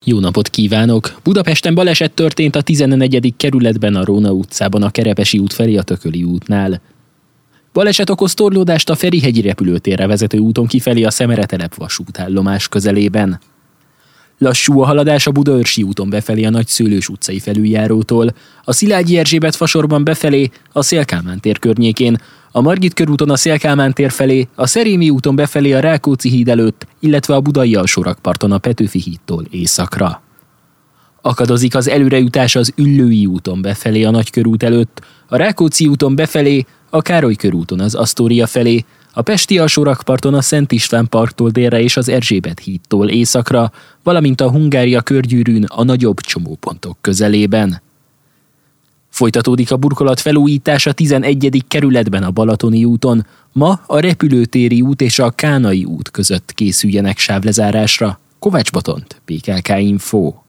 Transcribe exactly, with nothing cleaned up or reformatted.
Jó napot kívánok! Budapesten baleset történt a tizennegyedik kerületben a Róna utcában a Kerepesi út felé a Tököli útnál. Baleset okoz torlódást a Ferihegyi repülőtérre vezető úton kifelé a Szemere-telep vasútállomás közelében. Lassú a haladás a Budaörsi úton befelé a Nagyszőlős utcai felüljárótól, a Szilágyi Erzsébet fasorban befelé a Széll-Kálmán tér környékén, a Margit körúton a Széll-Kálmán tér felé, a Szerémi úton befelé a Rákóczi híd előtt, illetve a Budai alsórakparton a Petőfi hídtól északra. Akadozik az előrejutás az Üllői úton befelé a Nagykörút előtt, a Rákóczi úton befelé, a Károly körúton az Asztória felé, a Pesti alsórakparton a Szent István parktól délre és az Erzsébet hídtól északra, valamint a Hungária körgyűrűn a nagyobb csomópontok közelében. Folytatódik a burkolat felújítás a tizenegyedik kerületben a Balatoni úton. Ma a Repülőtéri út és a Kánai út között készüljenek sávlezárásra. Kovács Botont, pé ká ká Info.